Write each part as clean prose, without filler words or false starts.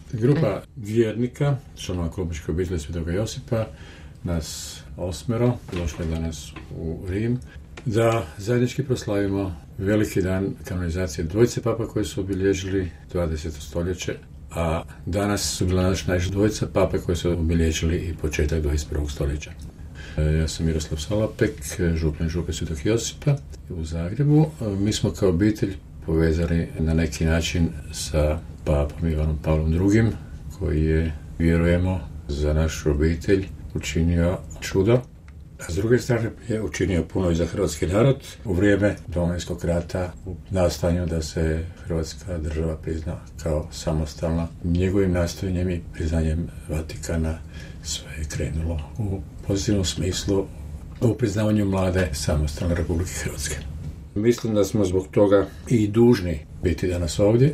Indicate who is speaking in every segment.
Speaker 1: Grupa vjernika, članova Klopničke obitelji Svetoga Josipa, nas 8 došli danas u Rim, da zajednički proslavimo veliki dan kanonizacije dvojice papa koji su obilježili 20. stoljeće, a danas su bila naša dvojica pape koji su obilježili i početak 21. stoljeća. Ja sam Miroslav Salapek, župan Župe Svetog Josipa u Zagrebu. Mi smo kao obitelj povezani na neki način sa papom Ivanom Pavlom II, koji je, vjerujemo, za našu obitelj učinio čudo. A s druge strane je učinio puno i za hrvatski narod u vrijeme Domovinskog rata, u nastojanju da se Hrvatska država prizna kao samostalna. Njegovim nastojanjem i priznanjem Vatikana sve je krenulo u pozitivnom smislu u priznavanju mlade samostalne Republike Hrvatske. Mislim da smo zbog toga i dužni biti danas ovdje,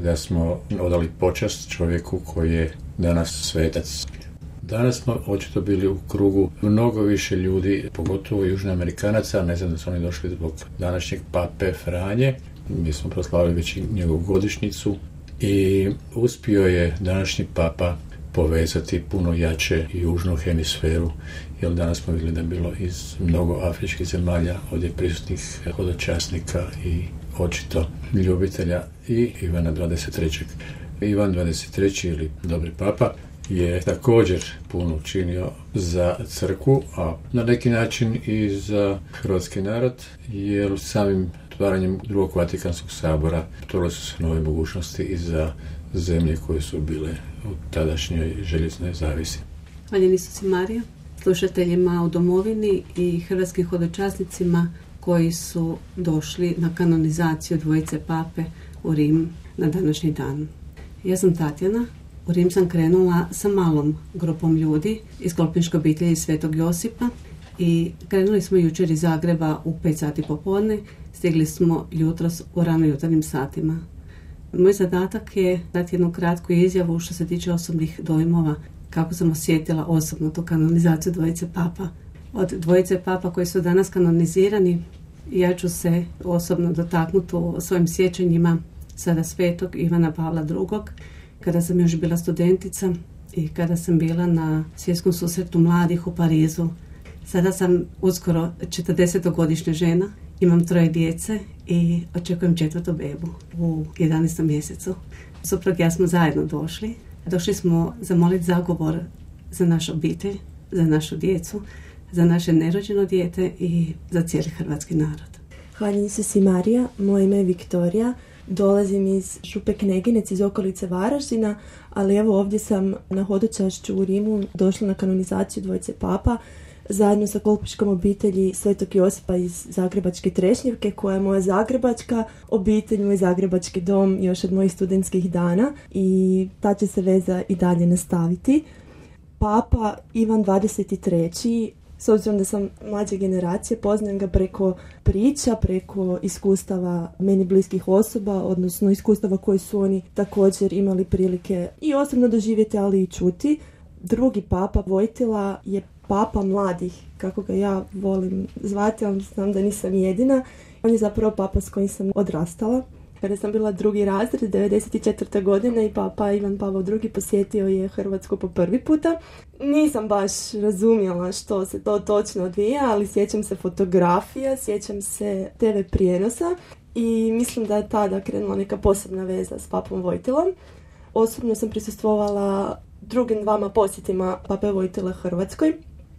Speaker 1: da smo odali počast čovjeku koji je danas svetac. Danas smo očito bili u krugu mnogo više ljudi, pogotovo Južnoamerikanaca, ne znam da su oni došli zbog današnjeg pape Franje. Mi smo proslavili već i njegovu godišnjicu i uspio je današnji papa povezati puno jače južnu hemisferu, jer danas smo vidjeli da je bilo iz mnogo afričkih zemalja ovdje prisutnih hodočasnika i očito ljubitelja i Ivana 23. Ivan 23. ili dobri papa je također puno učinio za crkvu, a na neki način i za hrvatski narod, jer samim otvaranjem drugog Vatikanskog sabora otvorile su se nove mogućnosti i za zemlje koje su bile u tadašnjoj željeznoj zavisi.
Speaker 2: Hvaljeni Isus i Marija, slušateljima u domovini i hrvatskim hodočasnicima koji su došli na kanonizaciju dvojice pape u Rim na današnji dan. Ja sam Tatjana. U Rim sam krenula sa malom grupom ljudi iz Klopničke obitelji Svetog Josipa i krenuli smo jučer iz Zagreba u 5 sati popodne, stigli smo jutros u rano jutarnjim satima. Moj zadatak je dati jednu kratku izjavu što se tiče osobnih dojmova, kako sam osjetila osobno tu kanonizaciju dvojice papa. Od dvojice papa koji su danas kanonizirani, ja ću se osobno dotaknuti u svojim sjećanjima sada svetog Ivana Pavla II, kada sam još bila studentica i kada sam bila na svjetskom susretu mladih u Parizu. Sada sam uskoro 40-godišnja žena, imam 3 djece i očekujem 4. bebu u 11. mjesecu. Suprug i ja smo zajedno došli. Došli smo zamoliti zagovor za našu obitelj, za našu djecu, za naše nerođeno dijete i za cijeli hrvatski narod.
Speaker 3: Hvaljeni Isus i Marija, moje ime je Viktorija. Dolazim iz Župe Kneginec, iz okolice Varaždina, ali evo ovdje sam na hodočašću u Rimu došla na kanonizaciju dvojice papa zajedno sa Klopničkom obitelji Svetog Josipa iz Zagrebačke Trešnjevke, koja je moja zagrebačka obitelj, moj zagrebački dom još od mojih studentskih dana i ta će se veza i dalje nastaviti. Papa Ivan 23. S obzirom da sam mlađe generacije, poznajem ga preko priča, preko iskustava meni bliskih osoba, odnosno iskustava koje su oni također imali prilike i osobno doživjeti, ali i čuti. Drugi papa Vojtila je papa mladih, kako ga ja volim zvati, ali znam da nisam jedina. On je zapravo papa s kojim sam odrastala. Kada sam bila 2. razred, 1994. godine i papa Ivan Pavao II posjetio je Hrvatsku po prvi puta. Nisam baš razumjela što se to točno odvija, ali sjećam se fotografija, sjećam se TV prijenosa i mislim da je tada krenula neka posebna veza s papom Vojtilom. Osobno sam prisustvovala drugim 2 posjetima pape Vojtile Hrvatskoj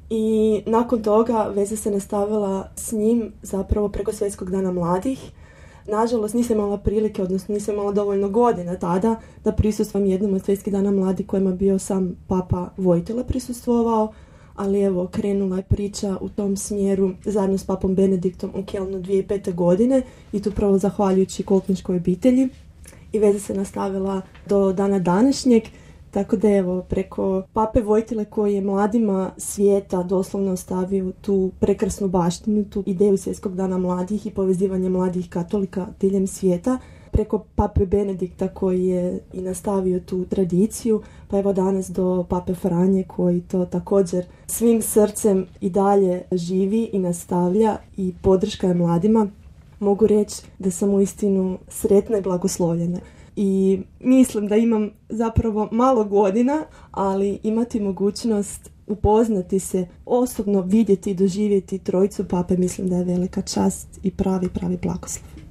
Speaker 3: i nakon toga veza se nastavila s njim zapravo preko Svjetskog dana mladih. Nažalost, nisam imala prilike, odnosno nisam imala dovoljno godina tada da prisustvujem jednom od Svjetskih dana mladih kojima bio sam papa Vojtila prisustvovao, ali evo, krenula je priča u tom smjeru zajedno s papom Benediktom u Kelnu 2005. godine i to pravo zahvaljujući Klopničkoj obitelji i veza se nastavila do dana današnjeg. Tako da evo, preko pape Vojtile koji je mladima svijeta doslovno ostavio tu prekrasnu baštinu, tu ideju Svjetskog dana mladih i povezivanje mladih katolika diljem svijeta, preko pape Benedikta koji je i nastavio tu tradiciju, pa evo danas do pape Franje koji to također svim srcem i dalje živi i nastavlja i podrška je mladima. Mogu reći da sam uistinu sretna i blagoslovljena. i mislim da imam zapravo malo godina, ali imati mogućnost upoznati se, osobno vidjeti i doživjeti trojicu pape, mislim da je velika čast i pravi blagoslov.